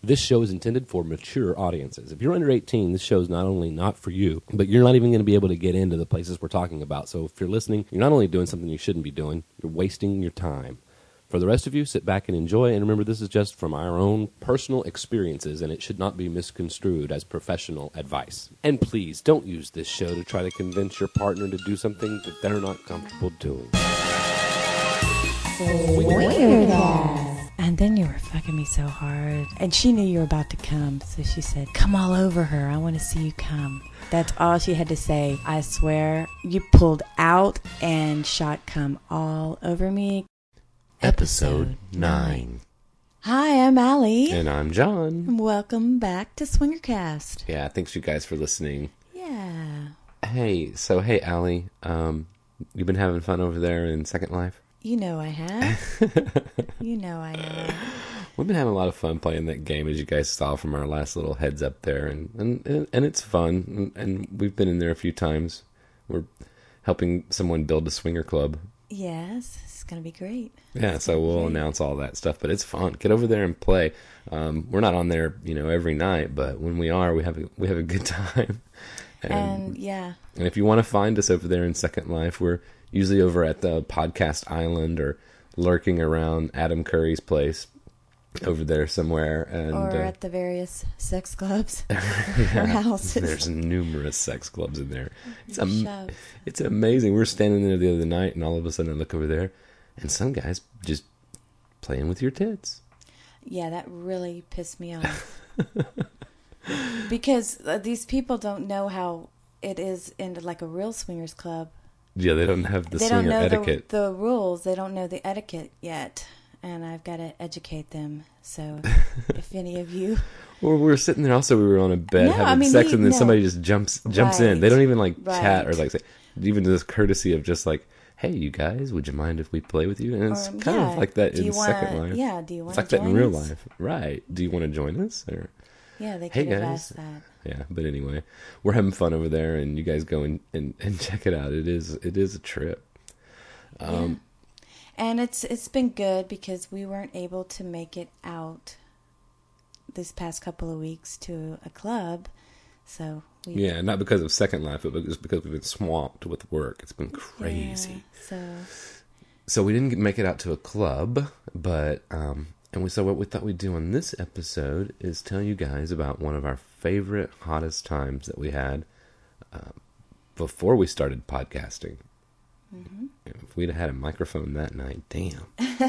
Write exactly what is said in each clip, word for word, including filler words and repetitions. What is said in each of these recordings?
This show is intended for mature audiences. If you're under eighteen, this show is not only not for you, but you're not even going to be able to get into the places we're talking about. So if you're listening, you're not only doing something you shouldn't be doing, you're wasting your time. For the rest of you, sit back and enjoy. And remember, this is just from our own personal experiences, and it should not be misconstrued as professional advice. And please, don't use this show to try to convince your partner to do something that they're not comfortable doing. Weird. And then you were fucking me so hard. And she knew you were about to come, so she said, come all over her. I want to see you come. That's all she had to say. I swear, you pulled out and shot cum all over me. Episode nine. Hi, I'm Allie. And I'm John. Welcome back to Swingercast. Yeah, thanks you guys for listening. Yeah. Hey, so hey, Allie, um, you been having fun over there in Second Life? You know I have. You know I have. We've been having a lot of fun playing that game, as you guys saw from our last little heads up there, and and, and it's fun, and, and we've been in there a few times. We're helping someone build a swinger club. Yes, it's going to be great. Yeah, so we'll announce all that stuff, but it's fun. Get over there and play. Um, we're not on there, you know, every night, but when we are, we have a, we have a good time. And, and yeah. And if you want to find us over there in Second Life, we're usually over at the Podcast Island or lurking around Adam Curry's place over there somewhere. And, or uh, at the various sex clubs yeah, or houses. There's numerous sex clubs in there. It's, am- it's amazing. We were standing there the other night, and all of a sudden I look over there, and some guy's just playing with your tits. Yeah, that really pissed me off. Because uh, these people don't know how it is in like a real swingers club. Yeah, they don't have the they swinger don't know etiquette. The, the rules. They don't know the etiquette yet. And I've got to educate them. So if any of you... Well, we were sitting there also, we were on a bed no, having I mean, sex, he, and then no. somebody just jumps jumps right. in. They don't even like right. chat or like say, even this courtesy of just like, hey, you guys, would you mind if we play with you? And it's or, kind yeah. of like that do in wanna, Second Life. Yeah, do you want to It's like join that in real us? life. Right. Do you want to join us? Or, yeah, they hey could have guys. asked that. Yeah, but anyway, we're having fun over there, and you guys go and, and, and check it out. It is it is a trip. Um, yeah. And it's it's been good because we weren't able to make it out this past couple of weeks to a club. So we yeah, not because of Second Life, but just because we've been swamped with work. It's been crazy. Yeah, so so we didn't make it out to a club, but um, and we so what we thought we'd do on this episode is tell you guys about one of our favorite, hottest times that we had uh, before we started podcasting. Mm-hmm. If we'd have had a microphone that night, damn.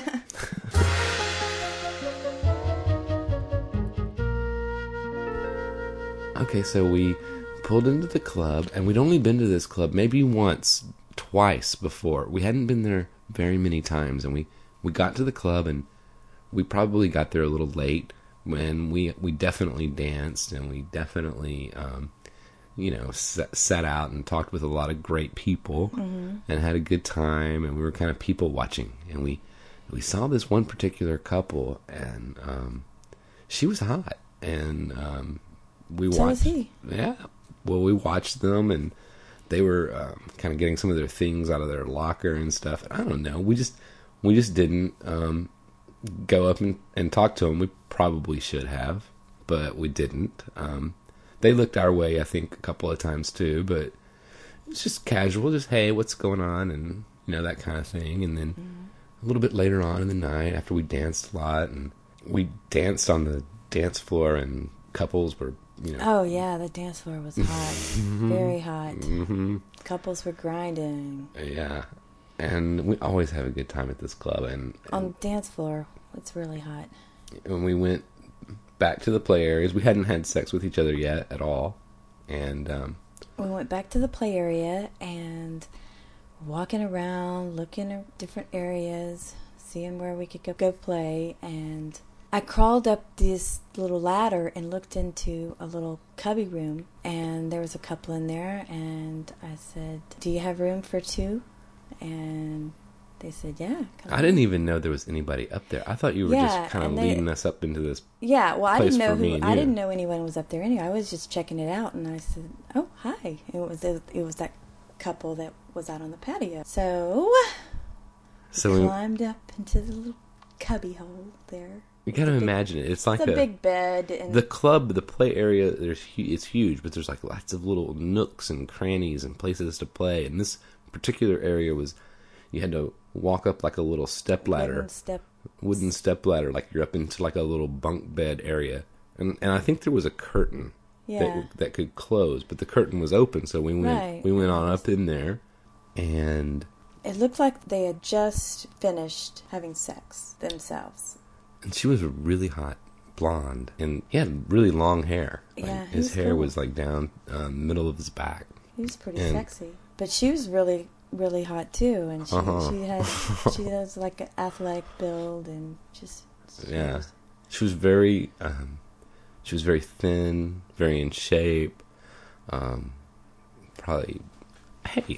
Okay, so we pulled into the club, and we'd only been to this club maybe once, twice before. We hadn't been there very many times, and we, we got to the club, and we probably got there a little late, when we we definitely danced, and we definitely, um, you know, sat, sat out and talked with a lot of great people, mm-hmm. and had a good time, and we were kind of people watching, and we we saw this one particular couple, and um, she was hot, and um, we so watched. was he. Yeah, well, we watched them, and they were um, kind of getting some of their things out of their locker and stuff. I don't know. We just we just didn't um, go up and, and talk to them. We probably should have, but we didn't. Um, they looked our way, I think, a couple of times too, but it was just casual, just, hey, what's going on, and, you know, that kind of thing. And then mm-hmm. a little bit later on in the night, after we danced a lot, and we danced on the dance floor, and couples were, you know. Oh, yeah, the dance floor was hot. Very hot. Mm-hmm. Couples were grinding. Yeah. And we always have a good time at this club. And, and on the dance floor, it's really hot. When we went back to the play areas, we hadn't had sex with each other yet at all. And um, we went back to the play area and walking around, looking at different areas, seeing where we could go, go play. And I crawled up this little ladder and looked into a little cubby room. And there was a couple in there. And I said, do you have room for two? And they said, yeah. I didn't even know there was anybody up there. I thought you were yeah, just kind of leading us up into this. Yeah, well, I didn't know who. I didn't know anyone was up there anyway. I was just checking it out, and I said, "Oh, hi!" And it was it was that couple that was out on the patio. So, so we we climbed up into the little cubby hole there. You gotta It's a big- imagine it. It's like It's a, a, big bed. And the club, the play area. There's hu- it's huge, but there's like lots of little nooks and crannies and places to play. And this particular area was, you had to walk up like a little step ladder, wooden step. wooden step ladder, like you're up into like a little bunk bed area. And and I think there was a curtain Yeah. that that could close, but the curtain was open, so we went Right. we went on up in there, and It looked like they had just finished having sex themselves. and she was really hot, blonde, and he had really long hair. Like, Yeah, he his was hair cool. was like down um, middle of his back. He was pretty And- sexy, but she was really, really hot too. And she Uh-huh. she had she has like an athletic build and just she Yeah, was- she was very um, she was very thin, very in shape. Um, probably, hey.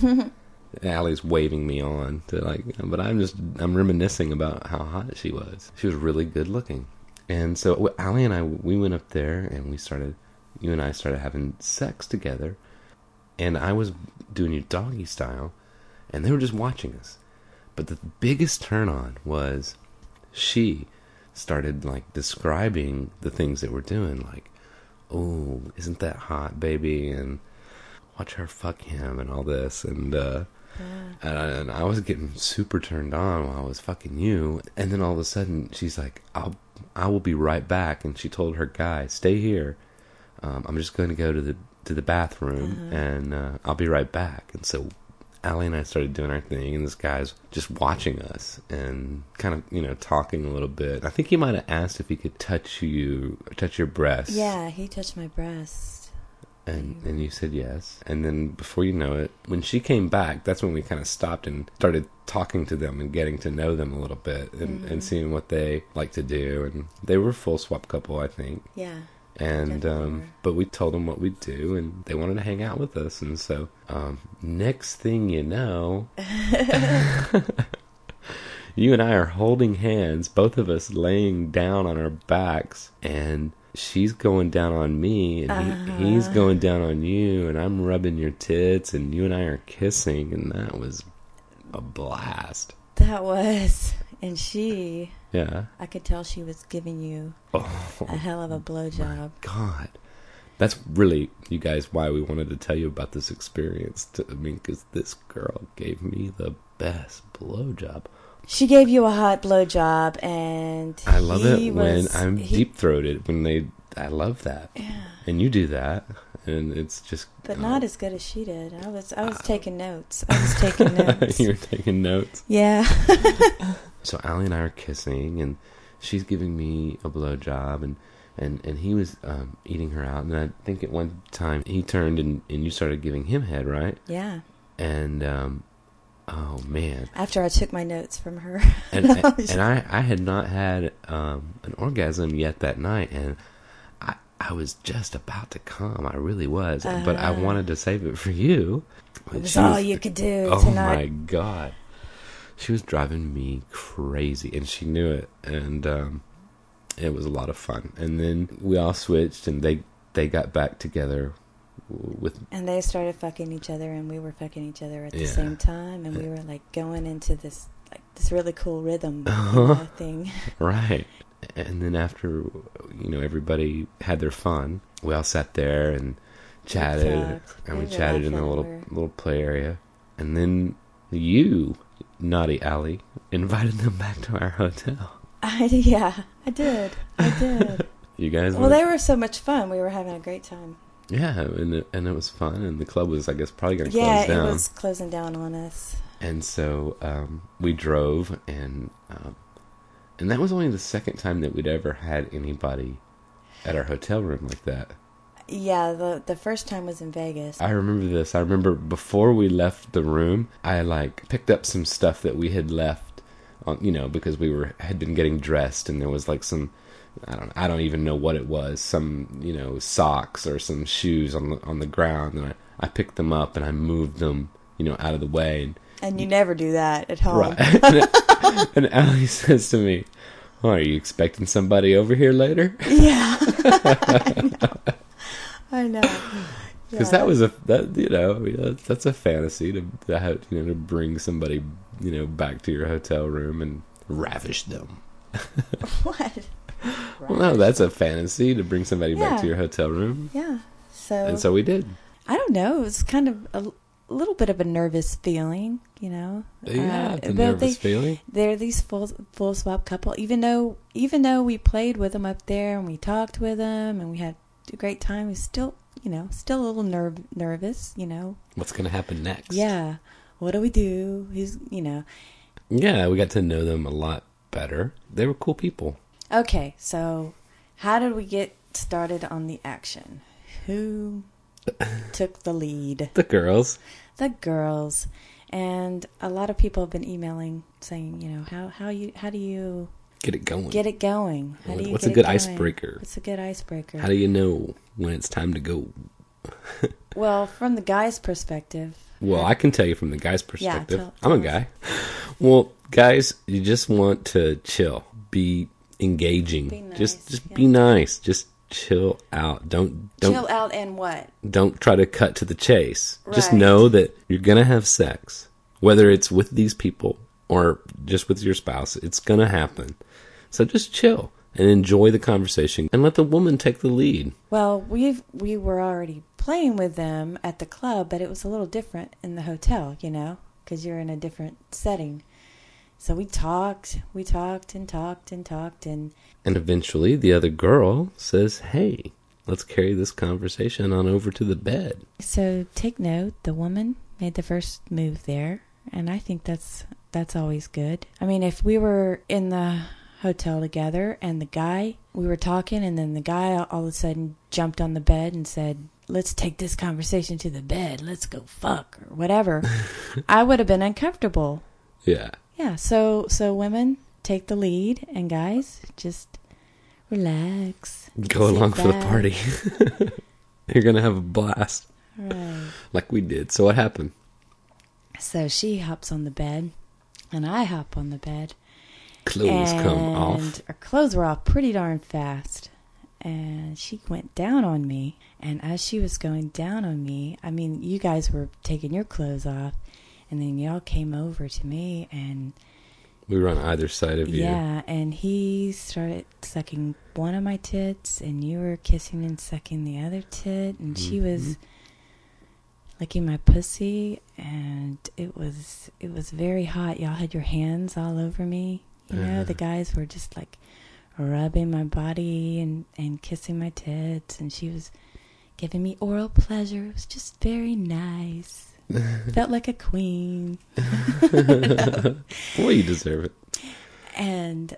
Allie's waving me on to like, but I'm just I'm reminiscing about how hot she was. She was really good looking, and so Allie and I we went up there and we started. You and I started having sex together, and I was doing your doggy style, and they were just watching us. But the biggest turn on was she started like describing the things that we're doing, like, "Oh, isn't that hot, baby?" and "Watch her fuck him," and all this, and uh, yeah. and, I, and I was getting super turned on while I was fucking you, and then all of a sudden she's like, "I'll, I will be right back," and she told her guy, "Stay here. Um, I'm just going to go to the to the bathroom, Uh-huh. and uh, I'll be right back." And so Allie and I started doing our thing, and this guy's just watching us and kind of, you know, talking a little bit. I think he might have asked if he could touch you, touch your breast. Yeah, he touched my breast. And and you said yes. And then before you know it, when she came back, that's when we kind of stopped and started talking to them and getting to know them a little bit and, Mhm. and seeing what they like to do. And they were a full swap couple, I think. Yeah. And Definitely um, were. but we told them what we'd do, and they wanted to hang out with us. And so um, next thing you know, you and I are holding hands, both of us laying down on our backs, and she's going down on me, and he, Uh-huh. he's going down on you, and I'm rubbing your tits, and you and I are kissing, and that was a blast. That was, and she, Yeah. I could tell she was giving you Oh, a hell of a blowjob. God. That's really, you guys, why we wanted to tell you about this experience. To, I mean, because this girl gave me the best blowjob. She gave you a hot blowjob, and I love he it when was- I'm he- deep-throated, when they, I love that. Yeah, And you do that, and it's just... but oh. not as good as she did. I was, I was taking notes. I was taking notes. You were taking notes. Yeah. So Allie and I are kissing, and she's giving me a blowjob, and, and, and he was um, eating her out. And I think at one time he turned and, and you started giving him head, right? Yeah. And, um, oh, man. After I took my notes from her. And, and, and I, I had not had um, an orgasm yet that night, and I, I was just about to come. I really was. Uh-huh. But I wanted to save it for you. It was She all you could do Oh, tonight. my God. She was driving me crazy, and she knew it, and um, it was a lot of fun. And then we all switched, and they, they got back together with... And they started fucking each other, and we were fucking each other at the Yeah. same time, and we were like going into this like this really cool rhythm you Uh-huh. know, thing. Right. And then after, you know, everybody had their fun, we all sat there and chatted, talked. and We we were chatted in the laughing. little We were- little play area. And then you, naughty Allie, invited them back to our hotel. I, yeah, I did. I did. You guys Well, went- they were so much fun. We were having a great time. Yeah, and it, and it was fun, and the club was, I guess, probably going to Yeah, close down. it was closing down on us. And so um, we drove, and um, and that was only the second time that we'd ever had anybody at our hotel room like that. Yeah, the the first time was in Vegas. I remember this. I remember before we left the room, I like picked up some stuff that we had left on, you know, because we were had been getting dressed, and there was like some, I don't I don't even know what it was, some, you know, socks or some shoes on the on the ground, and I, I picked them up and I moved them, you know, out of the way. And, And you never do that at home. right. and, and Allie says to me, "Oh, are you expecting somebody over here later?" Yeah. I know. Because Yeah. that was a that you know that's, that's a fantasy to, to have, you know, to bring somebody, you know, back to your hotel room and ravish them. What? Well, no, that's a fantasy to bring somebody Yeah. back to your hotel room. Yeah. So, And so we did. I don't know. It was kind of a, a little bit of a nervous feeling, you know. Yeah, it's a but nervous they, feeling. They're these full full swap couple. Even though even though we played with them up there and we talked with them and we had a great time, we still, you know, still a little nerve nervous, you know. What's going to happen next? Yeah. What do we do? He's, you know. Yeah, we got to know them a lot better. They were cool people. Okay, so how did we get started on the action? Who took the lead? The girls. The girls. And a lot of people have been emailing saying, you know, how how you how do you Get it going. get it going? How do you What's get a good it going? icebreaker? What's a good icebreaker? How do you know when it's time to go? Well, from the guy's perspective. Well, I can tell you from the guy's perspective. tell- I'm a tell guy. Well, guys, you just want to chill. Be engaging. Be nice, just just yeah. be nice. Just chill out. Don't don't Chill out and what? don't try to cut to the chase. Just Right. know that you're going to have sex. Whether it's with these people or just with your spouse, it's going to happen. So just chill and enjoy the conversation and let the woman take the lead. Well, we've we were already playing with them at the club, but it was a little different in the hotel, you know, because you're in a different setting. So we talked, we talked and talked and talked, and And eventually the other girl says, hey, let's carry this conversation on over to the bed. so take note, the woman made the first move there, and I think that's that's always good. I mean, if we were in the hotel together and the guy, we were talking, and then the guy all of a sudden jumped on the bed and said, let's take this conversation to the bed, let's go fuck, or whatever, I would have been uncomfortable. Yeah. Yeah, so so women, take the lead, and guys, just relax. Go sit along for the back. party. You're going to have a blast Right. like we did. So what happened? So she hops on the bed, and I hop on the bed. Clothes and come off. Our clothes were off pretty darn fast. And she went down on me. And as she was going down on me, I mean, you guys were taking your clothes off. And then y'all came over to me, and We were on either side of you. yeah, and he started sucking one of my tits, and you were kissing and sucking the other tit, and Mm-hmm. she was licking my pussy, and it was it was very hot. Y'all had your hands all over me. You know, Uh-huh. the guys were just like rubbing my body and, and kissing my tits, and she was giving me oral pleasure. It was just very nice. Felt like a queen. Well, you deserve it. And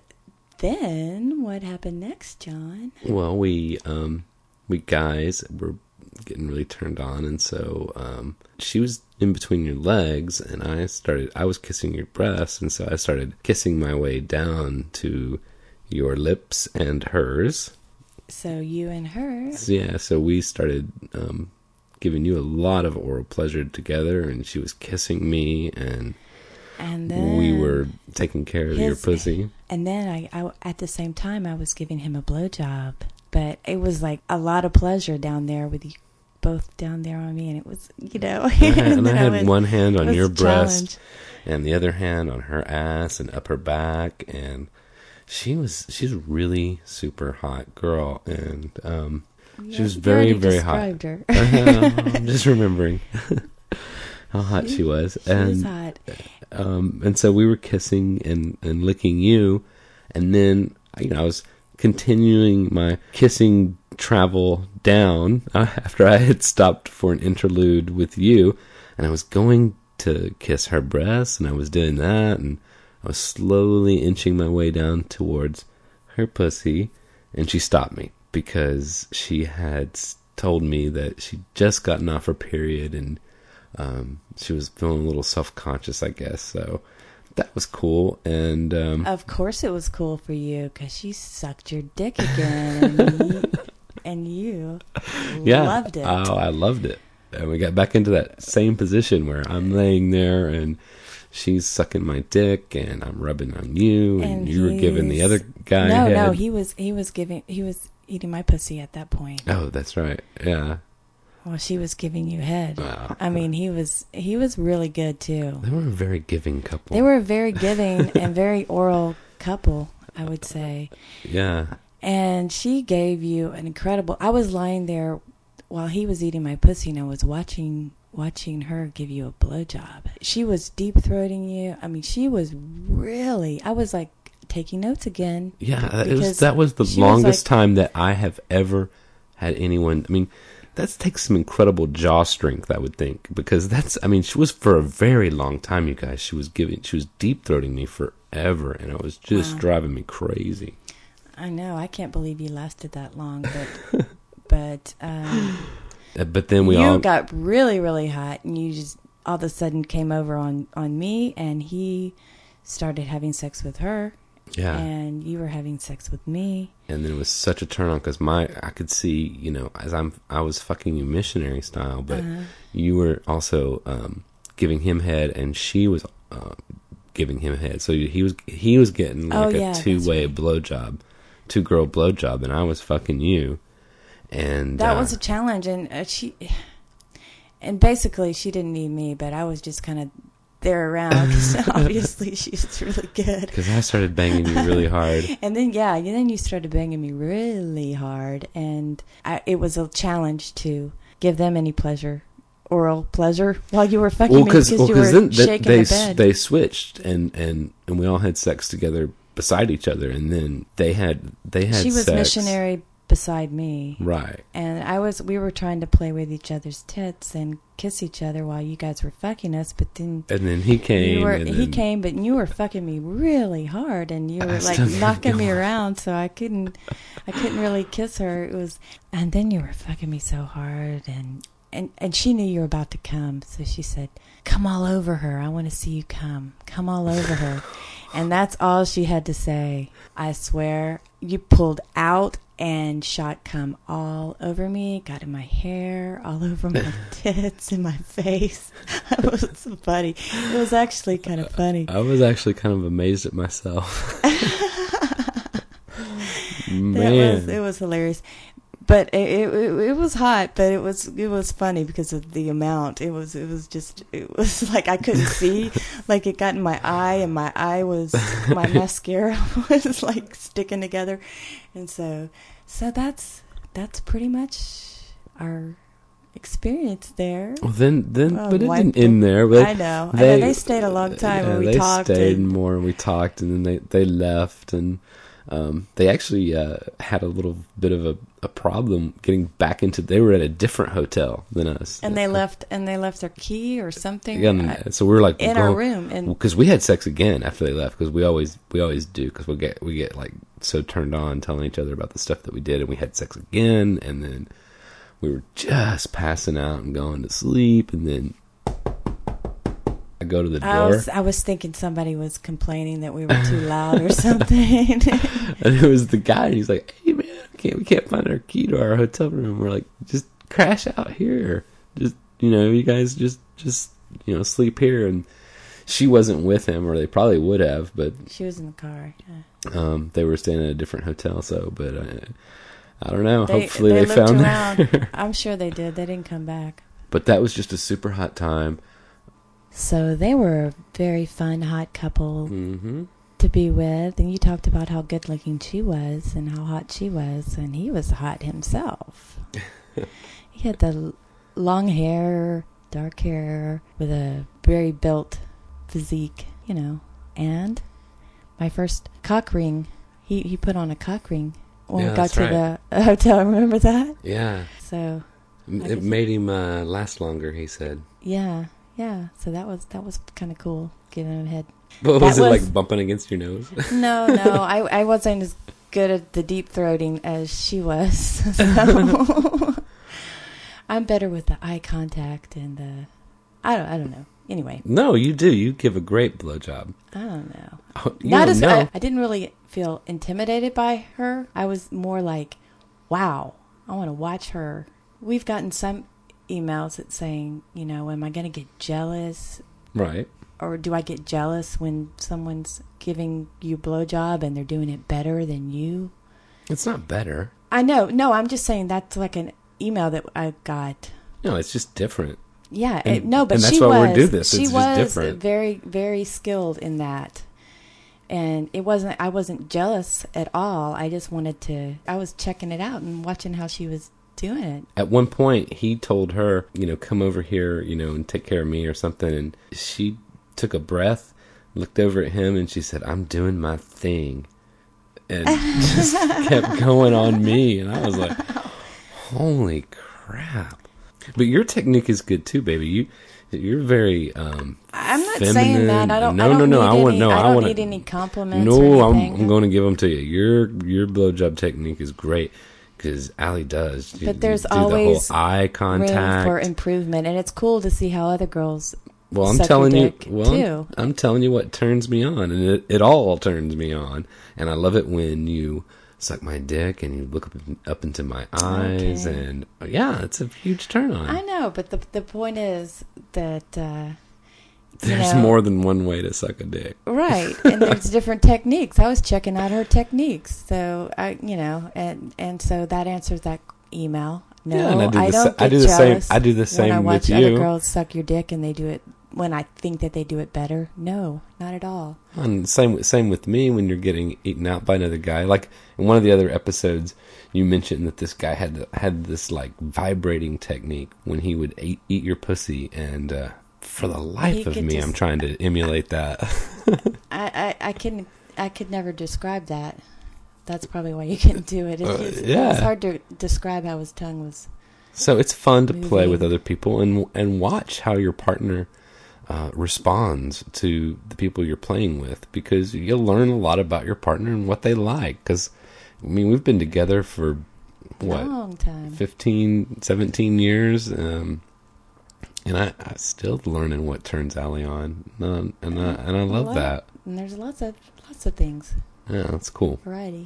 then what happened next, John? Well, we um we guys were getting really turned on, and so um she was in between your legs, and I started I was kissing your breasts, and so I started kissing my way down to your lips and hers. So you and her. So, yeah, so we started um giving you a lot of oral pleasure together, and she was kissing me, and And then we were taking care of your his- pussy. And then I, I, at the same time, I was giving him a blowjob. But it was like a lot of pleasure down there with you both down there on me. And it was, you know. And I had, and I then had was- one hand it on was your a breast challenge. and the other hand on her ass and up her back, and she was she's a really super hot girl, and um she Yeah, was you very already very hot. described her. I'm just remembering how hot she, was, She and was hot. um and so we were kissing and and licking you, and then you know I was continuing my kissing travel down uh, after I had stopped for an interlude with you, and I was going to kiss her breasts, and I was doing that, and I was slowly inching my way down towards her pussy, and she stopped me because she had s- told me that she'd just gotten off her period, and um, she was feeling a little self-conscious, I guess, so that was cool, and um, Of course it was cool for you because she sucked your dick again. And you, and you yeah, loved it. Oh, I loved it. And we got back into that same position where I'm laying there and she's sucking my dick and I'm rubbing on you, and, And you were giving the he's- other guy no, head. no, he was he was giving he was eating my pussy at that point. Oh, that's right. Yeah. Well, she was giving you head. Wow. I mean, he was he was really good too. They were a very giving couple. They were a very giving and very oral couple. I would say. Yeah. And she gave you an incredible... I was lying there while he was eating my pussy, and I was watching watching her give you a blowjob. She was deep-throating you. I mean, she was really... I was like taking notes again. Yeah, it was, that was the longest was like, time that I have ever had anyone... I mean, that takes some incredible jaw strength, I would think, because that's... I mean, she was for a very long time, you guys. She was giving... She was deep-throating me forever, and it was just wow. driving me crazy. I know. I can't believe you lasted that long, but but um, but then we you all got really really hot, and you just all of a sudden came over on, on me, and he started having sex with her. Yeah, and you were having sex with me, and then it was such a turn on because my I could see, you know, as I'm I was fucking you missionary style, but uh-huh. you were also um, giving him head, and she was uh, giving him head, so he was he was getting like oh, a yeah, two way right. blowjob. Two girl blowjob, and I was fucking you, and that uh, was a challenge. And uh, she, and basically, she didn't need me, but I was just kind of there around because obviously she's really good. Because I started banging you really hard, and then yeah, and then you started banging me really hard, and I, it was a challenge to give them any pleasure. Oral pleasure while you were fucking well, me because well, you were then shaking they, the bed. They switched, and, and, and we all had sex together beside each other, and then they had they had she was sex. missionary beside me, right? And I was we were trying to play with each other's tits and kiss each other while you guys were fucking us, but then and then he came you were, and he then, came but you were fucking me really hard, and you were I like knocking me around, so I couldn't I couldn't really kiss her. It was, and then you were fucking me so hard, and And and she knew you were about to come, so she said, "Come all over her. I want to see you come. Come all over her." And that's all she had to say. I swear, you pulled out and shot cum all over me, got in my hair, all over my tits, in my face. It was so funny. It was actually kind of funny. I was actually kind of amazed at myself. Man, that was, it was hilarious. But it, it it was hot, but it was it was funny because of the amount. It was it was just it was like I couldn't see, like it got in my eye, and my eye was my mascara was like sticking together, and so so that's that's pretty much our experience there. Well, then then well, but it didn't end there. But I know. They, I know they stayed a long time, yeah, and we they talked. They stayed and, more, and we talked, and then they they left, and. Um, they actually uh, had a little bit of a, a problem getting back into. They were at a different hotel than us, and they left. And they left their key or something. Yeah, and so we were like in we're our going, room, and because we had sex again after they left. Because we always we always do. Because we get we get like so turned on telling each other about the stuff that we did, and we had sex again, and then we were just passing out and going to sleep, and then. I go to the door. I was, I was thinking somebody was complaining that we were too loud or something. And it was the guy, and he's like, "Hey man, we can't, we can't find our key to our hotel room." We're like, "Just crash out here. Just you know, you guys just just you know sleep here." And she wasn't with him, or they probably would have, but she was in the car. Yeah. Um, they were staying at a different hotel, so but I, I don't know. They, Hopefully they, they found her. I'm sure they did. They didn't come back. But that was just a super hot time. So they were a very fun, hot couple mm-hmm. to be with. And you talked about how good looking she was and how hot she was. And he was hot himself. He had the long hair, dark hair, with a very built physique, you know. And my first cock ring, he, he put on a cock ring when yeah, we got to right. the hotel. Remember that? Yeah. So it made him uh, last longer, he said. Yeah. Yeah, so that was that was kind of cool, giving him a head. But was that it was, like bumping against your nose? No, no, I I wasn't as good at the deep throating as she was. So I'm better with the eye contact and the I don't I don't know. Anyway. No, you do. You give a great blowjob. I don't know. Oh, Not as know. I, I didn't really feel intimidated by her. I was more like, wow, I want to watch her. We've gotten some emails that saying, you know, am I going to get jealous? Right. Or do I get jealous when someone's giving you a blowjob and they're doing it better than you? It's not better. I know. No, I'm just saying that's like an email that I got. No, it's just different. Yeah. And, it, no, but and that's she why was, we do this. she it's was just different. very, very skilled in that. And it wasn't, I wasn't jealous at all. I just wanted to, I was checking it out and watching how she was doing it. At one point, he told her, you know, come over here, you know, and take care of me or something. And she took a breath, looked over at him, and she said, I'm doing my thing. And just kept going on me. And I was like, holy crap. But your technique is good too, baby. You, you're very um, I'm not feminine. saying that. I don't. No, I don't no, no. Need I want any, no. I I, don't want need any compliments. No, or I'm, anything. I'm going to give them to you. Your your blowjob technique is great because Allie does. But there's you do always the whole eye contact. room for improvement, and it's cool to see how other girls. Well, I'm suck telling your you. dick Well, too. I'm, I'm telling you what turns me on, and it, it all turns me on, and I love it when you suck my dick and you look up, up into my eyes, Okay. and yeah, it's a huge turn on. I know, but the the point is that uh, you There's know, more than one way to suck a dick. right, and there's different techniques. I was checking out her techniques, so I, you know, and and so that answers that email. No, Yeah, and I do I the don't sa- get I do the same- jealous I do the same when I with watch you. other girls suck your dick and they do it when I think that they do it better. No, not at all. And same same with me when you're getting eaten out by another guy. Like in one of the other episodes, you mentioned that this guy had had this like vibrating technique when he would eat, eat your pussy, and uh, for the life He of could me, just- I'm trying to emulate that. I, I, I can I could never describe that. That's probably why you couldn't do it. It's, Uh, just, yeah. it's hard to describe how his tongue was. So it's fun to play Moving. with other people and and watch how your partner uh, responds to the people you're playing with, because you'll learn a lot about your partner and what they like. Because I mean, we've been together for what Long time. fifteen, seventeen years, um, and I, I still learning what turns Allie on, um, and I, and I A love lot. that. And there's lots of lots of things. Yeah, that's cool. Variety.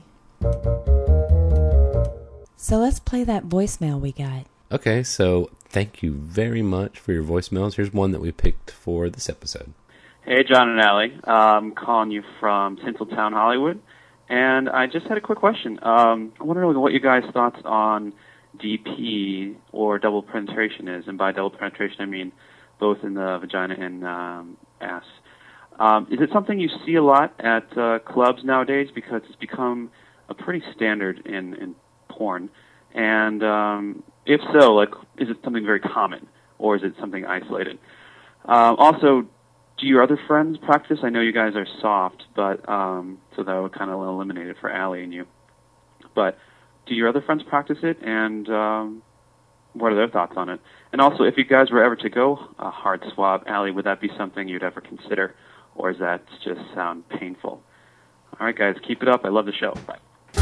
So let's play that voicemail we got. Okay, so thank you very much for your voicemails. Here's one that we picked for this episode. Hey, John and Allie. I'm calling you from Tinseltown, Hollywood. And I just had a quick question. Um, I wonder what you guys' thoughts on D P or double penetration is. And by double penetration, I mean both in the vagina and um, ass. Um, is it something you see a lot at uh, clubs nowadays? Because it's become a pretty standard in, in porn. And um, if so, like, is it something very common, or is it something isolated? Um, also, do your other friends practice? I know you guys are soft, but um, so that would kind of eliminate it for Allie and you. But do your other friends practice it, and um, what are their thoughts on it? And also, if you guys were ever to go a hard swab, Allie, would that be something you'd ever consider, or does that just sound painful? All right, guys, keep it up. I love the show. Bye.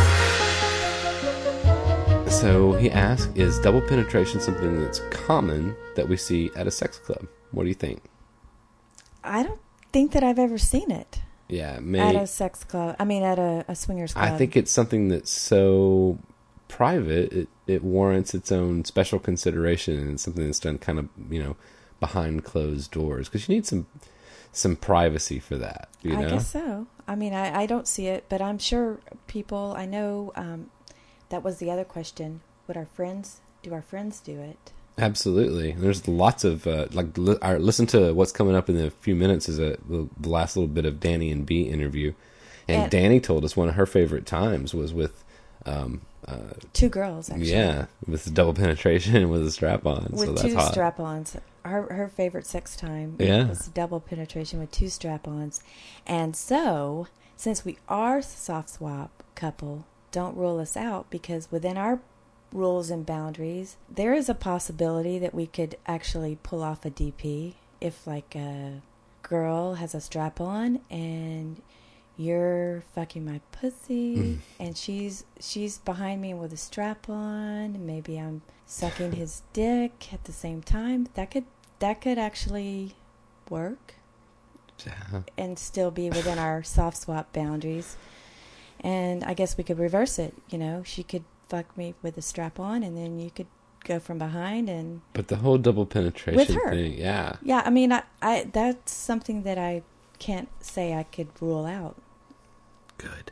So he asked, is double penetration something that's common that we see at a sex club? What do you think? I don't think that I've ever seen it Yeah, may, at a sex club. I mean, at a, a swingers club. I think it's something that's so private, it, it warrants its own special consideration, and it's something that's done kind of, you know, behind closed doors, because you need some some privacy for that, you know? I guess so. I mean, I, I don't see it, but I'm sure people, I know um, that was the other question. Would our friends, do our friends do it? Absolutely. There's lots of, uh, like, li- our, listen to what's coming up in a few minutes is a, the last little bit of Danny and B interview. And, And- Danny told us one of her favorite times was with, um, uh, Two girls, actually. yeah, with double penetration with a strap on. With so that's two hot. strap-ons. Her her favorite sex time Yeah. was double penetration with two strap-ons. And so, since we are soft swap couple, don't rule us out, because within our rules and boundaries, there is a possibility that we could actually pull off a D P if, like, a girl has a strap-on and you're fucking my pussy Mm. and she's she's behind me with a strap on, maybe I'm sucking his dick at the same time. That could that could actually work Yeah. and still be within our soft swap boundaries. And I guess we could reverse it, you know. She could fuck me with a strap on, and then you could go from behind and But the whole double penetration With her. thing, yeah. yeah, I mean I, I that's something that I can't say I could rule out. Good.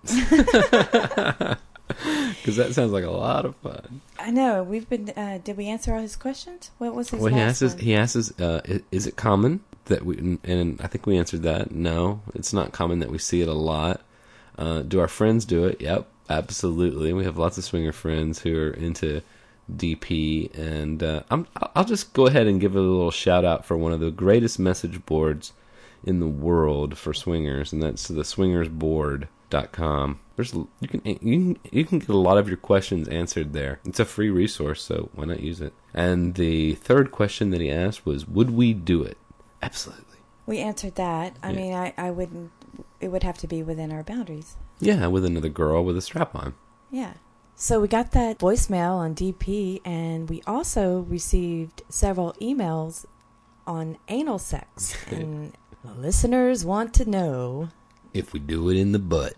Because that sounds like a lot of fun. I know. We've been. Uh, did we answer all his questions? What was his Well, he last asks, us, one? he asks, us, uh, i- is it common that we, and I think we answered that. No, it's not common that we see it a lot. Uh, do our friends do it? Yep, absolutely. We have lots of swinger friends who are into D P, and uh, I'm, I'll just go ahead and give a little shout out for one of the greatest message boards in the world for swingers, and that's the swingers board dot com. There's you can you can you can get a lot of your questions answered there. It's a free resource, so why not use it? And the third question that he asked was, would we do it? Absolutely. We answered that. I Yeah. mean, I, I wouldn't. It would have to be within our boundaries. Yeah, with another girl with a strap on. Yeah. So we got that voicemail on D P, and we also received several emails on anal sex. And listeners want to know if we do it in the butt.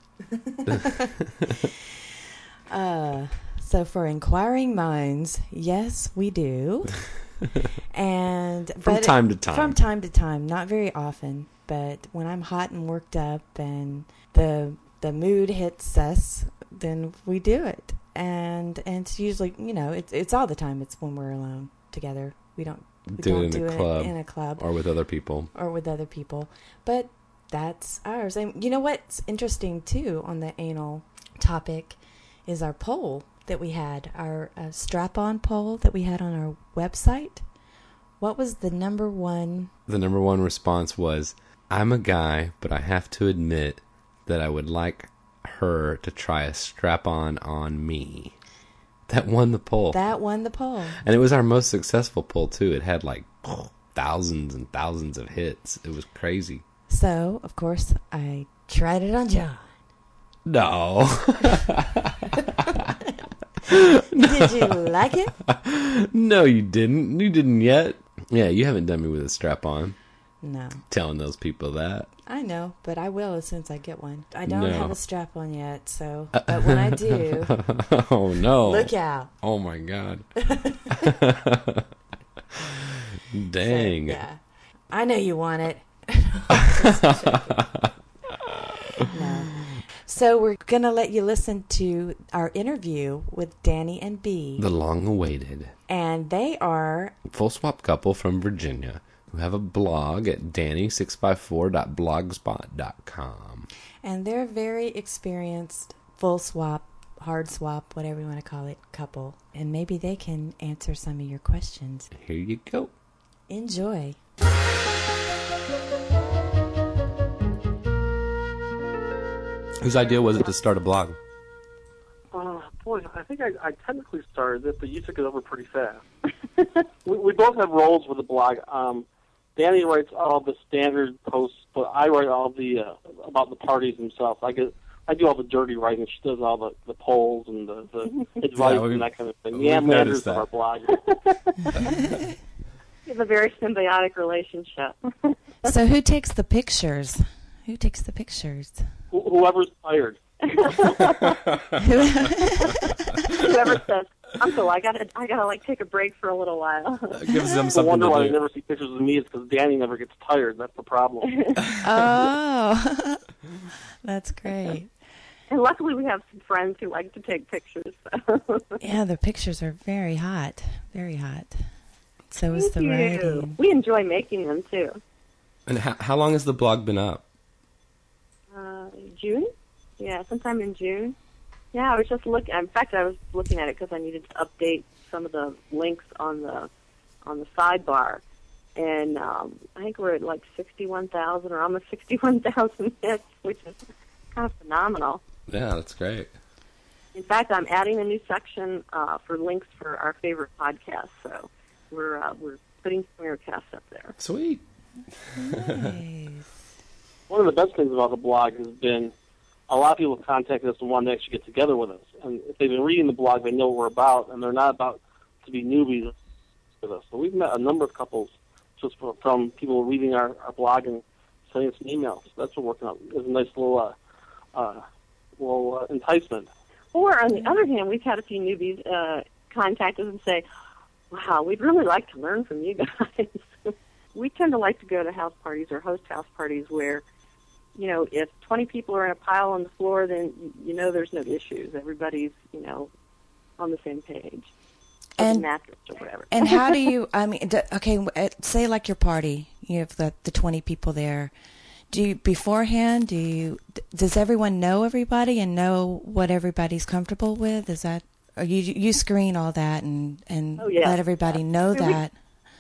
uh, so for inquiring minds, yes, we do. And from but time to time. From time to time, not very often, but when I'm hot and worked up and the the mood hits us, then we do it. And and it's usually, you know, it's it's all the time. It's when we're alone together. We don't we do don't it in do a it club in a club or with other people or with other people. But that's ours. And you know what's interesting too on the anal topic is our poll that we had, our uh, strap-on poll that we had on our website. What was the number one? The number one response was, I'm a guy, but I have to admit that I would like her to try a strap-on on me. That won the poll. That won the poll. And it was our most successful poll, too. It had like thousands and thousands of hits. It was crazy. So, of course, I tried it on John. No. Did you like it? No, you didn't. You didn't yet. Yeah, you haven't done me with a strap-on. No. Telling those people that. I know, but I will as soon as I get one. I don't No. have a strap-on yet, so... But when I do... Oh, no. Look out. Oh, my God. Dang. So, yeah. I know you want it. No. So we're going to let you listen to our interview with Danny and Bea. The long-awaited And they are... full swap couple from Virginia who have a blog at danny six five four dot blogspot dot com. And they're a very experienced full swap, hard swap, whatever you want to call it, couple. And maybe they can answer some of your questions. Here you go. Enjoy. Whose idea was it to start a blog? Uh, boy, I think I, I technically started it, but you took it over pretty fast. we, we both have roles with the blog. Um, Danny writes all the standard posts, but I write all the uh, about the parties themselves. I get I do all the dirty writing. She does all the, the polls and the, the advice Yeah, we- and that kind of thing. we've The Ann Landers noticed of our blog. We have a very symbiotic relationship. So who takes the pictures? Who takes the pictures? Wh- Whoever's tired. Whoever says, "Uncle, I gotta, I gotta like take a break for a little while." Gives them I something wonder why to I do. never see pictures of me. It's because Danny never gets tired. That's the problem. Oh, that's great. And luckily, we have some friends who like to take pictures. So. Yeah, the pictures are very hot. Very hot. So is Thank the you. writing. We enjoy making them too. And how, how long has the blog been up? Uh, June? Yeah, sometime in June. Yeah, I was just looking. In fact, I was looking at it because I needed to update some of the links on the on the sidebar, and um, I think we're at like sixty-one thousand or almost sixty-one thousand hits, which is kind of phenomenal. Yeah, that's great. In fact, I'm adding a new section uh, for links for our favorite podcasts. So we're uh, we're putting Swingercast up there. Sweet. Nice. One of the best things about the blog has been a lot of people have contacted us and want to actually get together with us. And if they've been reading the blog, they know what we're about, and they're not about to be newbies with us. So we've met a number of couples just from, from people reading our, our blog and sending us some emails. That's what we're working on. It's a nice little, uh, uh, little uh, enticement. Or on the other hand, we've had a few newbies uh, contact us and say, "Wow, we'd really like to learn from you guys." We tend to like to go to house parties or host house parties where, you know, if twenty people are in a pile on the floor, then you know there's no issues. Everybody's, you know, on the same page. And- mattress or whatever. And how do you, I mean, d- okay, w- uh, say like your party, you have the, the twenty people there. Do you, beforehand, do you, d- does everyone know everybody and know what everybody's comfortable with? Is that, or you, you screen all that and, and Oh, yeah. let everybody know I mean, we- that?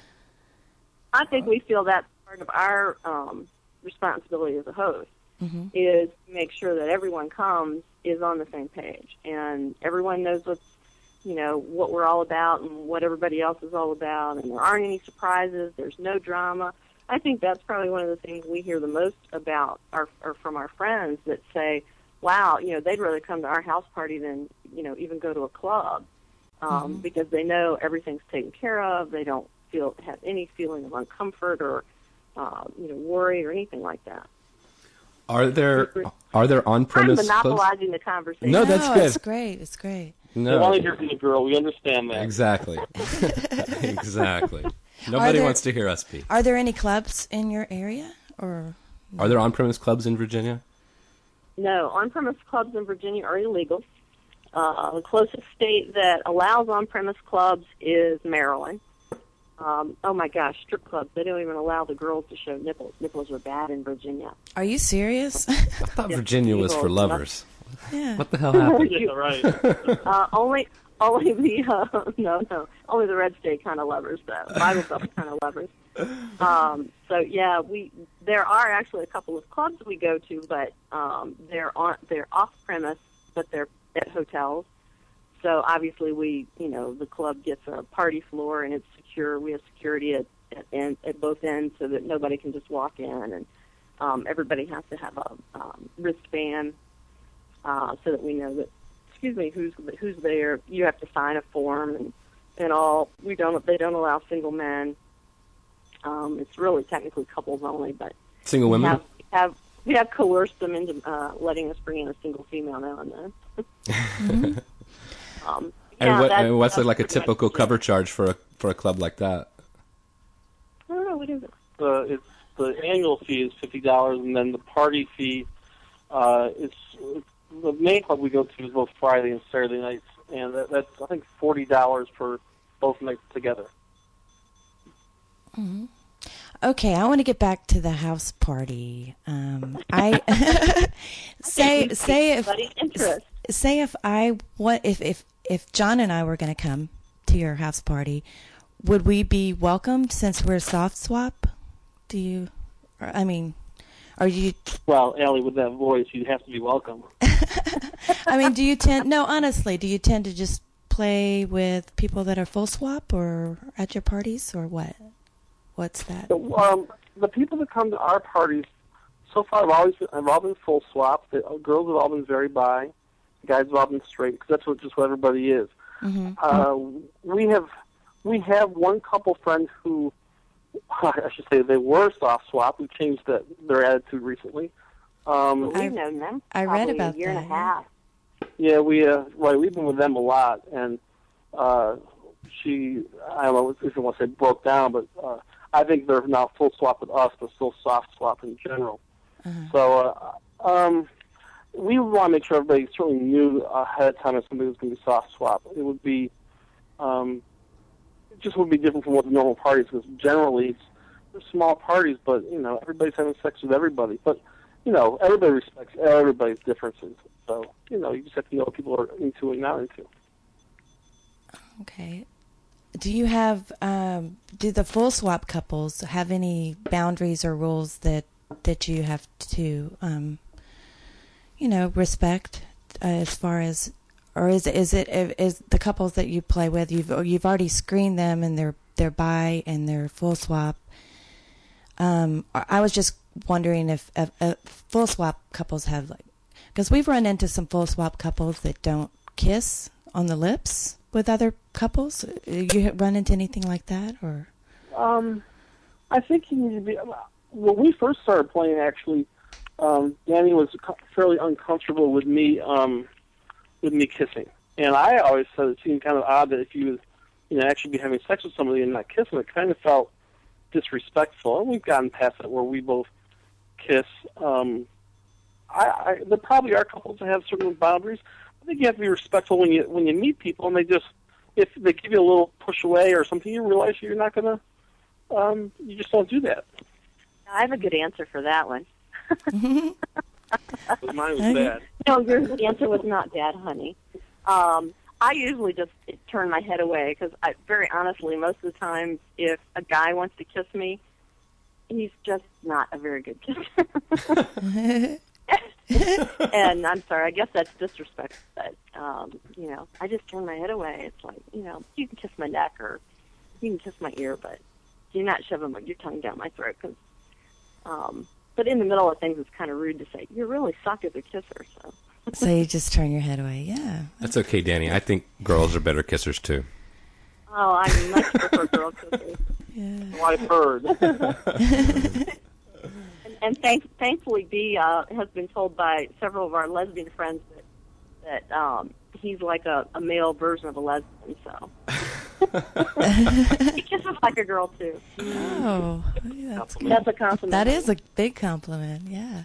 I think we feel that's part of our um, responsibility as a host Mm-hmm. is to make sure that everyone comes is on the same page and everyone knows what's, you know, what we're all about and what everybody else is all about, and there aren't any surprises. There's no drama. I think that's probably one of the things we hear the most about our, or from our friends that say, wow, you know, they'd rather come to our house party than, you know, even go to a club um, Mm-hmm. because they know everything's taken care of. They don't feel have any feeling of uncomfort or, uh, you know, worry or anything like that. Are there are there on I'm premise monopolizing the conversation. No, that's good. It's great. It's great. We No, want to hear from the girl. We understand that. exactly, exactly. Nobody there- wants to hear us speak. Are there any clubs in your area, or? Are there on premise clubs in Virginia? No, on-premise clubs in Virginia are illegal. Uh, the closest state that allows on-premise clubs is Maryland. Um, oh my gosh, strip clubs. They don't even allow the girls to show nipples. Nipples are bad in Virginia. Are you serious? I thought Virginia was for lovers. Yeah. What the hell happened? Yeah, right. Uh, only, only the, uh, no, no, only the red state kind of lovers though. Bible Belt kind of lovers. Um, so yeah, we, there are actually a couple of clubs we go to, but, um, they're on, they're off premise, but they're at hotels. So obviously we, you know, the club gets a party floor and it's secure. We have security at, at, end, at both ends so that nobody can just walk in, and um, everybody has to have a um, wristband uh, so that we know that, excuse me, who's who's there. You have to sign a form and, and all. We don't. They don't allow single men. Um, it's really technically couples only, but Single women? we have, we have we have coerced them into uh, letting us bring in a single female now and then. Um, And, yeah, what, that's- and what's that's like a pretty much typical it. cover charge for a for a club like that? I don't know, what is it? Uh, it's the annual fee is fifty dollars, and then the party fee uh, is the main club we go to is both Friday and Saturday nights, and that, that's I think forty dollars for both nights together. Okay, I want to get back to the house party. Um, I say say if Somebody's interest. say if I what if if if John and I were going to come to your house party, would we be welcomed since we're soft swap? Do you? I mean, are you? Well, Allie, with that voice, you have to be welcome. I mean, do you tend? No, honestly, do you tend to just play with people that are full swap or at your parties or what? What's that? Um, the people that come to our parties so far have always been, have all been full swap. The uh, girls have all been very bi. The guys have all been straight because that's what just what everybody is. Mm-hmm. Uh, we have we have one couple friends who I should say they were soft swap. We changed that, their attitude recently. Um, We've I- known them. I read probably about a year that, and a half. yeah, we uh, right. We've been with them a lot, and uh, she I don't know if you want to say broke down, but uh, I think they're now full swap with us, but still soft swap in general. Uh-huh. So uh, um, we would want to make sure everybody certainly knew ahead of time if somebody was going to be soft swap. It would be um, it just would be different from what the normal parties, because generally it's they're small parties, but you know everybody's having sex with everybody. But you know everybody respects everybody's differences. So you know you just have to know what people are into and not into. Okay. Do you have um, do the full swap couples have any boundaries or rules that that you have to um, you know respect uh, as far as, or is is it is the couples that you play with, you've you've already screened them and they're they're bi and they're full swap? Um, I was just wondering if, if, if full swap couples have, like, because we've run into some full swap couples that don't kiss on the lips with other couples. You run into anything like that, or? Um, I think you need to be. When we first started playing, actually, um, Danny was fairly uncomfortable with me, um, with me kissing, and I always said it seemed kind of odd that if you, was, you know, actually be having sex with somebody and not kissing, it kind of felt disrespectful. And we've gotten past that where we both kiss. Um, I, I there probably are couples that have certain boundaries. I think you have to be respectful when you when you meet people, and they just if they give you a little push away or something, you realize you're not gonna. Um, you just don't do that. I have a good answer for that one. Mine was bad. No, your answer was not bad, honey. Um, I usually just turn my head away because, I, very honestly, most of the time, if a guy wants to kiss me, he's just not a very good kisser. And I'm sorry, I guess that's disrespectful, but, um, you know, I just turn my head away. It's like, you know, you can kiss my neck or you can kiss my ear, but do not shove your tongue down my throat. Cause, um, but in the middle of things, it's kind of rude to say, you really suck as a kisser, so. So you just turn your head away, yeah. That's okay, Danny. I think girls are better kissers, too. Oh, I much prefer girl kissers. Yeah. Well, I've heard. and and thank, thankfully, Bea uh, has been told by several of our lesbian friends that, that um, he's like a, a male version of a lesbian, so. He kisses like a girl, too. Oh, that's good. That's a compliment. That is a big compliment, yeah.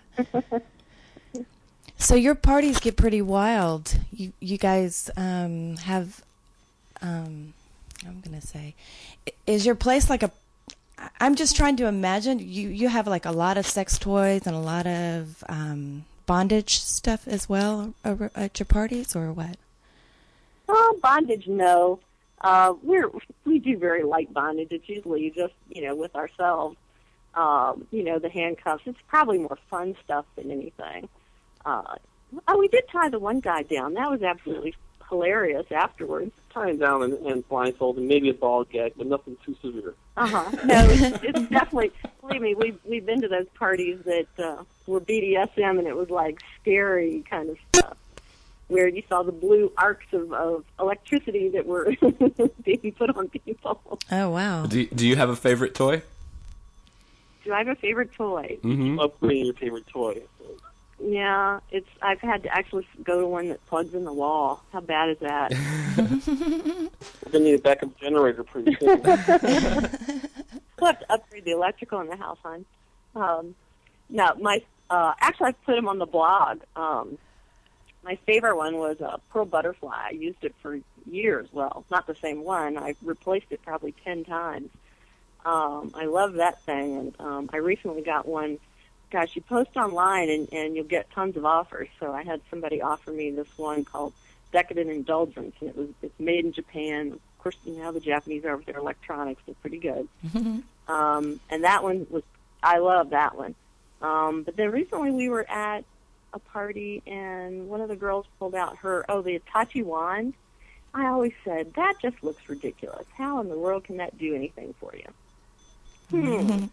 So your parties get pretty wild. You you guys um, have, um, I'm going to say, is your place like a, I'm just trying to imagine, you, you have like a lot of sex toys and a lot of um, bondage stuff as well at your parties, or what? Oh, bondage, no. Uh, we're, we do very light bondage. It's usually just, you know, with ourselves. Um, you know, the handcuffs. It's probably more fun stuff than anything. Uh, oh, we did tie the one guy down. That was absolutely hilarious afterwards. Tying down and, and blindfold and maybe a ball gag, but nothing too severe. Uh-huh. No, it's, it's definitely, believe me, we've, we've been to those parties that uh, were B D S M, and it was like scary kind of stuff, where you saw the blue arcs of, of electricity that were being put on people. Oh, wow. Do, do you have a favorite toy? Do I have a favorite toy? Mm-hmm. Upgrade your favorite toy. Yeah, it's. I've had to actually go to one that plugs in the wall. How bad is that? We're gonna need a backup generator pretty soon. We'll have to upgrade the electrical in the house, hon. Um, no, my uh, actually I put them on the blog. Um, my favorite one was a pearl butterfly. I used it for years. Well, not the same one. I replaced it probably ten times. Um, I love that thing, and um, I recently got one. Gosh, you post online and, and you'll get tons of offers. So I had somebody offer me this one called Decadent Indulgence, and it was it's made in Japan. Of course, you know how the Japanese are with their electronics; they're pretty good. Mm-hmm. Um, and that one was, I love that one. Um, but then recently we were at a party, and one of the girls pulled out her oh the Itachi wand. I always said that just looks ridiculous. How in the world can that do anything for you? Hmm.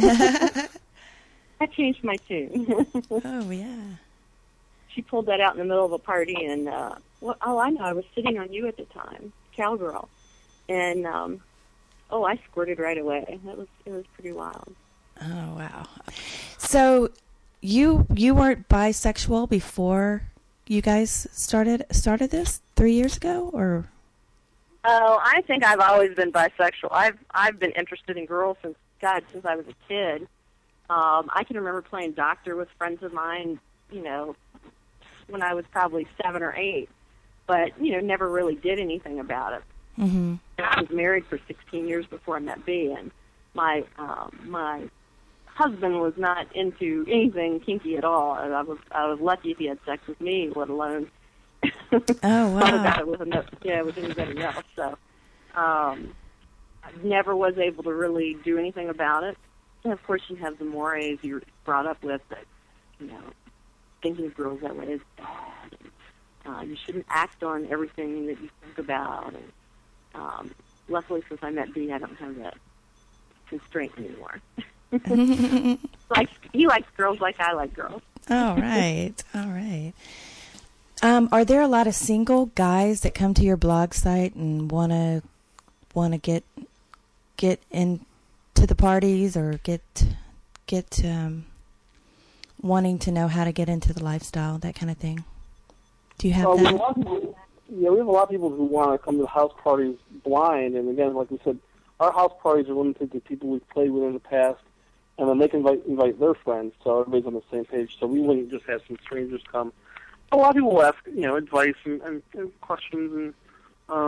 I changed my tune. Oh, yeah. She pulled that out in the middle of a party, and, uh, well, oh, I know, I was sitting on you at the time, cowgirl. And, um, oh, I squirted right away. That was, it was pretty wild. Oh, wow. So you you weren't bisexual before you guys started started this three years ago, or? Oh, I think I've always been bisexual. I've I've been interested in girls since, God, since I was a kid. Um, I can remember playing doctor with friends of mine, you know, when I was probably seven or eight, but, you know, never really did anything about it. Mm-hmm. I was married for sixteen years before I met Bea, and my, um, my husband was not into anything kinky at all, and I was, I was lucky if he had sex with me, let alone oh, wow. thought about it with, another, yeah, with anybody else. So um, I never was able to really do anything about it. And of course, you have the mores you're brought up with that, you know, thinking of girls that way is bad. And, uh, you shouldn't act on everything that you think about. And um, luckily, since I met Bea, I don't have that constraint anymore. like he likes girls like I like girls. All right, all right. Um, are there a lot of single guys that come to your blog site and wanna wanna get get in? To the parties, or get get um, wanting to know how to get into the lifestyle, that kind of thing? Do you have uh, that? We have a lot of people, yeah, we have a lot of people who want to come to the house parties blind, and again, like we said, our house parties are limited to people we've played with in the past, and then they can invite, invite their friends, so everybody's on the same page. So we wouldn't just have some strangers come. A lot of people will ask, you know, advice and, and, and questions, and um,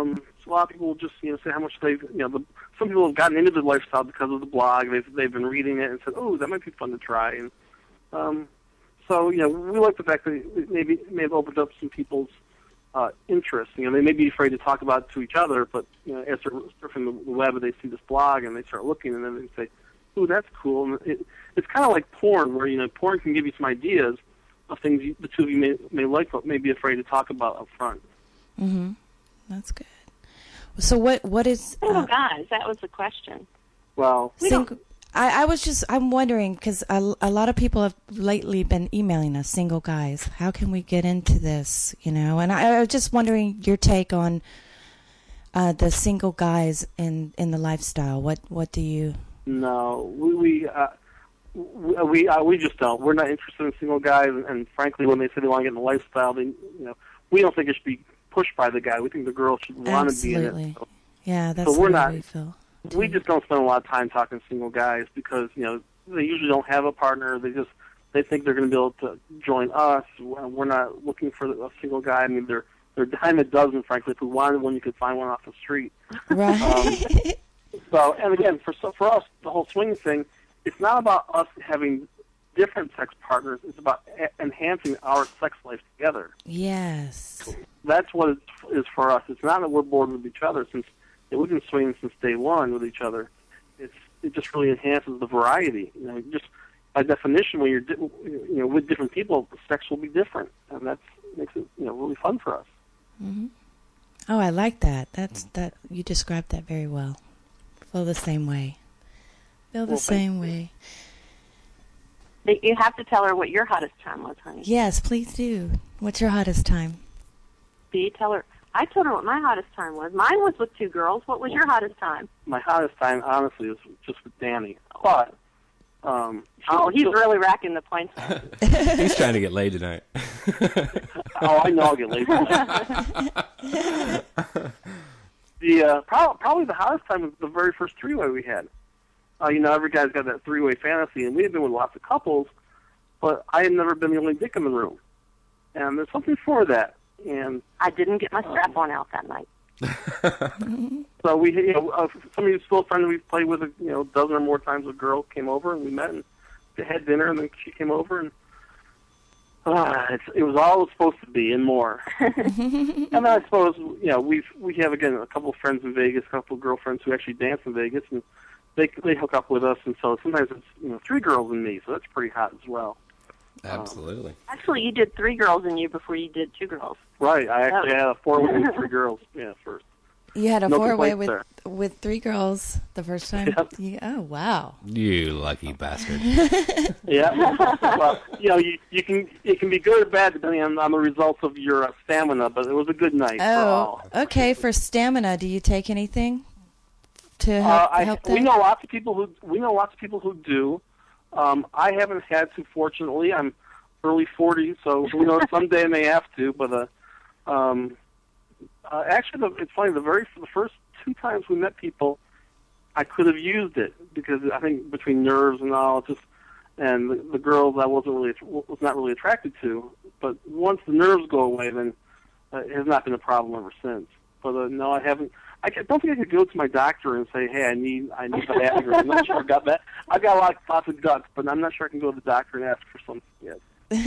A lot of people will just you know say how much they've you know the, some people have gotten into the lifestyle because of the blog. They've they've been reading it and said, oh, that might be fun to try. And um, so you know we like the fact that it maybe it may have opened up some people's uh, interest. You know they may be afraid to talk about it to each other, but you know as they're surfing the web and they see this blog and they start looking and then they say, oh, that's cool. And it, it's kind of like porn, where you know porn can give you some ideas of things you, the two of you may may like, but may be afraid to talk about up front. Mm-hmm. That's good. So what? What is Single uh, guys, that was the question. Well, single? I, I was just I'm wondering because a, a lot of people have lately been emailing us, single guys. How can we get into this? You know, and I, I was just wondering your take on uh, the single guys in, in the lifestyle. What what do you? No, we we uh, we we, uh, we just don't. We're not interested in single guys, and, and frankly, when they say they want to get in the lifestyle, they you know we don't think it should be pushed by the guy. We think the girl should want to be in it. So, yeah, that's so we're the not, way we feel. We just don't spend a lot of time talking to single guys because you know they usually don't have a partner. They just they think they're going to be able to join us. We're not looking for a single guy. I mean, they're they're a dime a dozen. Frankly, if we wanted one, you could find one off the street. Right. Um, so, and again, for for us, the whole swing thing, it's not about us having different sex partners. It's about a- enhancing our sex life together. Yes. That's what it is for us. It's not that we're bored with each other, since yeah, we've been swinging since day one with each other. It's it just really enhances the variety. You know, just by definition, when you're di- you know with different people, the sex will be different, and that makes it you know really fun for us. Mm-hmm. Oh, I like that. That's that. You described that very well. Feel the same way. Feel the Well, same way. You have to tell her what your hottest time was, honey. Yes, please do. What's your hottest time? Do you tell her? I told her what my hottest time was. Mine was with two girls. What was your hottest time? My hottest time, honestly, was just with Danny. But um, Oh, he's really racking the points. He's trying to get laid tonight. oh, I know I'll get laid. the uh, probably, probably the hottest time was the very first three-way we had. Uh, you know, every guy's got that three-way fantasy, and we've been with lots of couples, but I had never been the only dick in the room. And there's something for that. And I didn't get my strap on out that night. so we, you know, uh, somebody who's still a friend that we've played with, you know, a dozen or more times. A girl came over and we met and they had dinner, and then she came over and uh, it's, it was all it was supposed to be and more. And then I suppose you know we've we have again a couple of friends in Vegas, a couple of girlfriends who actually dance in Vegas, and they they hook up with us, and so sometimes it's you know three girls and me, so that's pretty hot as well. Absolutely. Um, Actually, you did three girls and you before you did two girls. Right, I actually had a four way with three girls. Yeah, first. You had a No four-way complaints with there. with three girls the first time. Yep. You, oh wow! You lucky bastard. Yeah. Well, you know, you, you can it can be good or bad depending on, on the results of your uh, stamina, but it was a good night for Oh, all. okay. For stamina, do you take anything to help, Uh, I, help we that? know lots of people who we know lots of people who do. Um, I haven't had to, fortunately. I'm early forties, so who knows? Someday I may have to. But uh, um, uh, actually, the, it's funny. The very the first two times we met people, I could have used it because I think between nerves and all, it just and the, the girls I wasn't really was not really attracted to. But once the nerves go away, then uh, it has not been a problem ever since. But uh, no, I haven't. I don't think I could go to my doctor and say, "Hey, I need, I need Viagra." I'm not sure I got that. I got a lot, lots of guts, but I'm not sure I can go to the doctor and ask for some yet.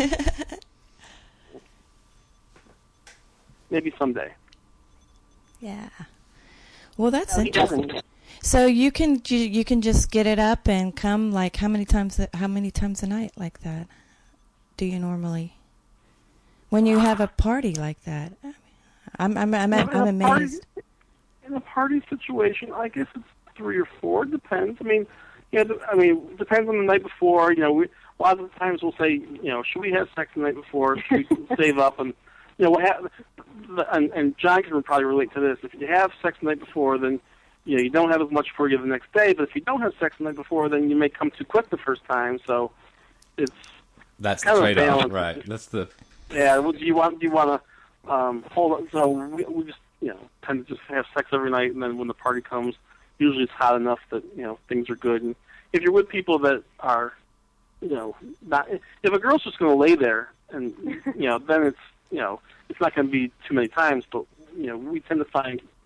Maybe someday. Yeah. Well, that's No, he interesting. doesn't. So you can you, you can just get it up and come like how many times a- how many times a night like that? Do you normally when you have a party like that? I'm I'm I'm, I'm, Well, in a party- amazed. In a party situation, I guess it's three or four. Depends. I mean, you know, I mean, depends on the night before. You know, we, a lot of the times we'll say, you know, should we have sex the night before? Should we save up? And you know, what hap- and, and John can probably relate to this. If you have sex the night before, then you know you don't have as much for you the next day. But if you don't have sex the night before, then you may come too quick the first time. So it's That's the kind of a trade-off, balance. right? That's the yeah. Well, do you want do you want to um, hold on? So we, we just you know tend to just have sex every night, and then when the party comes, usually it's hot enough that you know things are good. And if you're with people that are, you know, not if a girl's just going to lay there, and you know, then it's you know it's not going to be too many times. But you know, we tend to find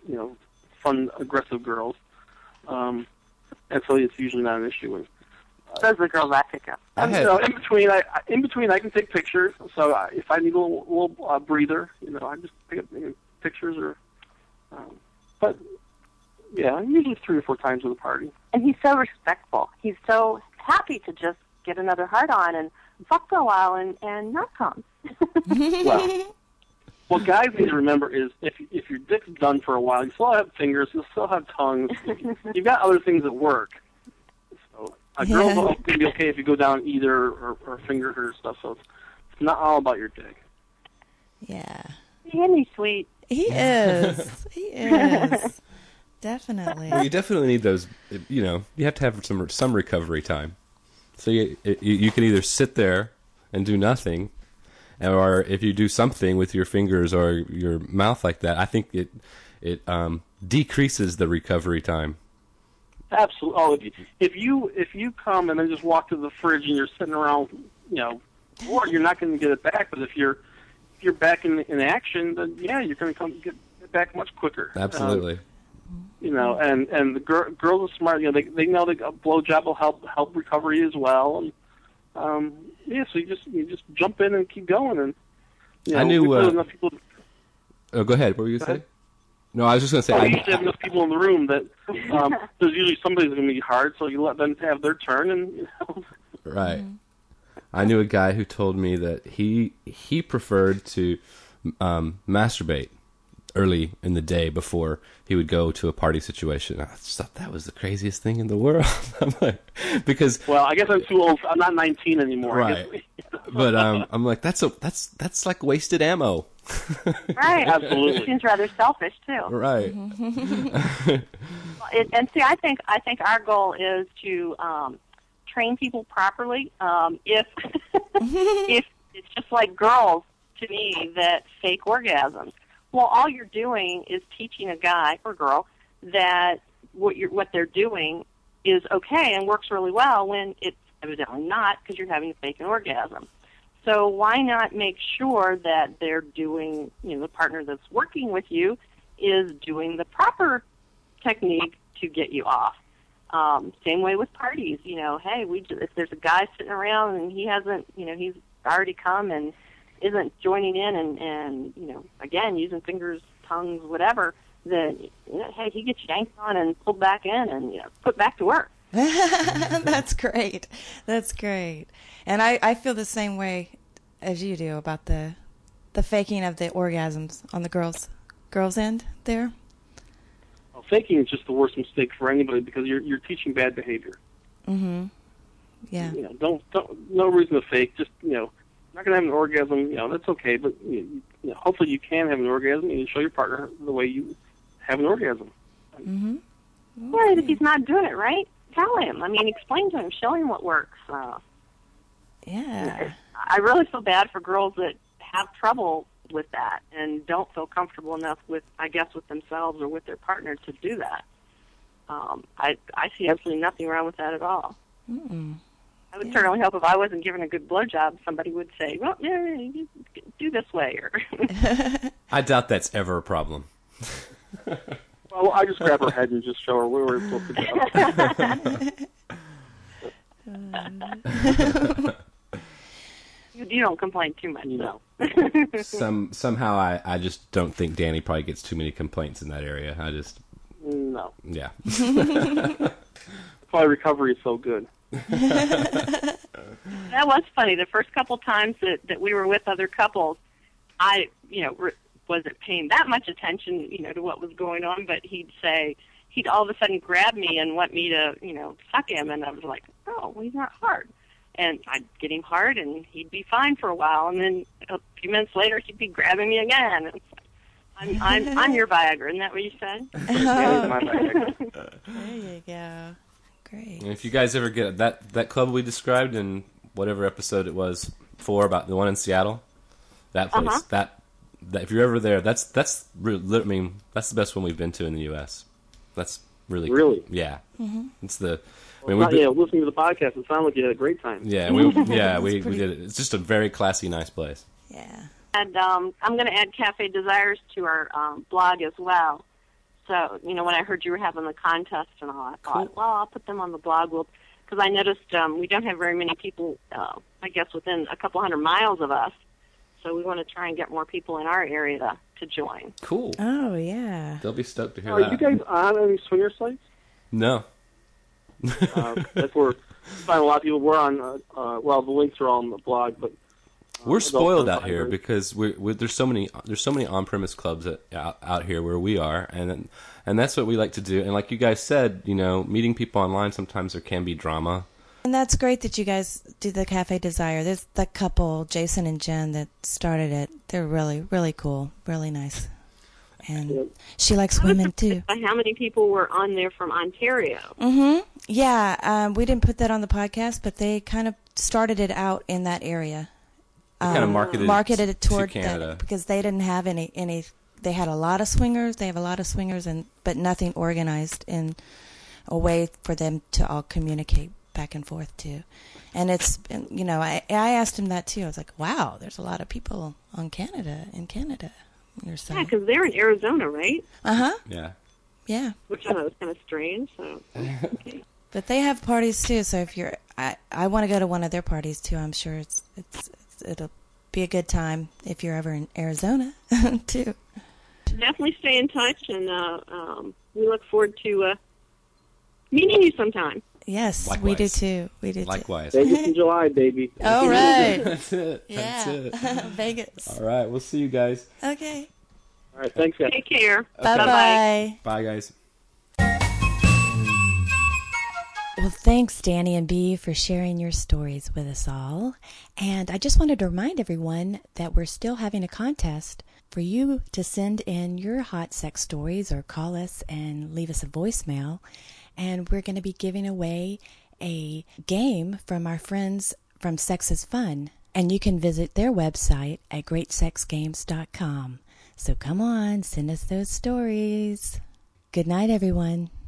you know, fun, aggressive girls. Um, and so it's usually not an issue. And, Those are the girls I pick up. I And, had- you know, in between, I I- in between, I can take pictures. So I, if I need a little, little uh, breather, you know, I just pick up you know, pictures. Or, um, but yeah, usually three or four times at a party. And he's so respectful. He's so happy to just get another heart on and fuck for a while and, and not come. Well, what guys need to remember is if if your dick's done for a while, you still have fingers, you still have tongues. You've got other things at work. So a girl's Yeah. going to be okay if you go down either or, or finger her stuff. So it's, it's not all about your dick. Yeah. And he's sweet. He is. He is. Definitely. Well, you definitely need those. You know, you have to have some some recovery time. So you you, you can either sit there and do nothing, or if you do something with your fingers or your mouth like that, I think it it um, decreases the recovery time. Absolutely. Oh, if you, if you if you come and then just walk to the fridge and you're sitting around, you know, or you're not going to get it back. But if you're if you're back in in action, then yeah, you're going to come get it back much quicker. Absolutely. Um, you know, and and the gir- girls are smart. You know, they they know that a blowjob will help help recovery as well. And um, yeah, so you just you just jump in and keep going. And you know, I knew, we put uh, enough people. Oh, go ahead. What were you Go going to ahead. say? No, I was just going to say. Oh, I, you usually have enough people in the room that um, there's usually somebody's going to be hard, so you let them have their turn, and you know. Right. I knew a guy who told me that he he preferred to um, masturbate early in the day before he would go to a party situation. I just thought that was the craziest thing in the world. I'm like, because Well, I guess I'm too old. I'm not nineteen anymore. I right, guess. but um, I'm like that's a that's that's like wasted ammo. Right. Absolutely. Seems rather selfish, too. Right. It, and see, I think I think our goal is to um, train people properly. Um, if if it's just like girls to me that fake orgasms, well, all you're doing is teaching a guy or girl that what you're what they're doing is okay and works really well when it's evidently not because you're having to fake an orgasm. So why not make sure that they're doing, you know, the partner that's working with you is doing the proper technique to get you off. Um, same way with parties, you know, hey, we just, if there's a guy sitting around and he hasn't, you know, he's already come and isn't joining in and, and you know, again, using fingers, tongues, whatever, then, you know, hey, he gets yanked on and pulled back in and, you know, put back to work. That's great. That's great. And I, I feel the same way as you do about the the faking of the orgasms on the girls girls end there. Well, faking is just the worst mistake for anybody because you're you're teaching bad behavior. Mhm. Yeah. You know, don't don't no reason to fake. Just you know, not gonna have an orgasm. You know, that's okay. But you know, you know, hopefully you can have an orgasm and you show your partner the way you have an orgasm. Mhm. Yeah, and if he's not doing it right, tell him. I mean, explain to him, show him what works. Uh, Yeah. I really feel bad for girls that have trouble with that and don't feel comfortable enough with, I guess, with themselves or with their partner to do that. Um, I I see absolutely nothing wrong with that at all. Mm-mm. I would Yeah. certainly hope if I wasn't given a good blowjob, somebody would say, "Well, yeah, you do this way," or I doubt that's ever a problem. Well, I just grab her head and just show her where we're supposed to go. you, you don't complain too much, No. though. Some somehow I, I just don't think Danny probably gets too many complaints in that area. I just No. yeah. That's why recovery is so good. That was funny. The first couple times that, that we were with other couples, I, you know, re- wasn't paying that much attention, you know, to what was going on, but he'd say, he'd all of a sudden grab me and want me to, you know, suck him, and I was like, oh, well, he's not hard. And I'd get him hard, and he'd be fine for a while, and then a few minutes later, he'd be grabbing me again. It's like, I'm, I'm, I'm your Viagra, isn't that what you said? Yeah, it's my bag. There you go. Great. And if you guys ever get that that club we described in whatever episode it was for about the one in Seattle, that place, Uh-huh. that, that if you're ever there, that's that's really, I mean that's the best one we've been to in the U S. That's really cool. Really? Yeah. Mm-hmm. It's the I Well, mean, we've been, yeah, listening to the podcast, it sounded like you had a great time. yeah we yeah we, It's we pretty- did it. It's just a very classy, nice place. Yeah. And um, I'm going to add Cafe Desires to our um, blog as well. So, you know, when I heard you were having the contest and all, I thought, Cool. well, I'll put them on the blog. Well, because I noticed um, we don't have very many people, uh, I guess, within a couple hundred miles of us. So we want to try and get more people in our area to, to join. Cool. Oh, yeah. They'll be stoked to hear Are that. you guys on any swinger sites? No. Uh, that's where you find a lot of people. We're on, uh, uh, well, the links are all on the blog, but uh, We're spoiled adult out here library. because we're, we're, there's so many there's so many on-premise clubs that, out, out here where we are, and and that's what we like to do. And like you guys said, you know, meeting people online sometimes there can be drama. And that's great that you guys do the Cafe Desire. There's the couple, Jason and Jen, that started it. They're really, really cool, really nice. And she likes women, too. By how many people were on there from Ontario? Mm-hmm. Yeah, um, we didn't put that on the podcast, but they kind of started it out in that area. They kind of marketed, marketed it to toward Canada. that because they didn't have any, any. They had a lot of swingers. They have a lot of swingers, and but nothing organized in a way for them to all communicate back and forth to. And it's, you know, I I asked him that too. I was like, wow, there's a lot of people on Canada in Canada. Or so. Yeah, because they're in Arizona, right? Uh huh. Yeah. Yeah. Which I thought was kind of strange. So, okay. But they have parties too. So if you're, I I want to go to one of their parties too. I'm sure it's it's, it's it'll be a good time if you're ever in Arizona too. Definitely stay in touch, and uh, um, we look forward to uh, meeting you sometime. Yes, Likewise. we do too. We do Likewise. Vegas in July, baby. too. All right. That's it. Yeah. That's it. Vegas. All right. We'll see you guys. Okay. All right, thanks, guys. Take care. Bye bye. Bye, guys. Well, thanks, Danny and Bea, for sharing your stories with us all. And I just wanted to remind everyone that we're still having a contest for you to send in your hot sex stories or call us and leave us a voicemail. And we're going to be giving away a game from our friends from Sex is Fun. And you can visit their website at great sex games dot com. So come on, send us those stories. Good night, everyone.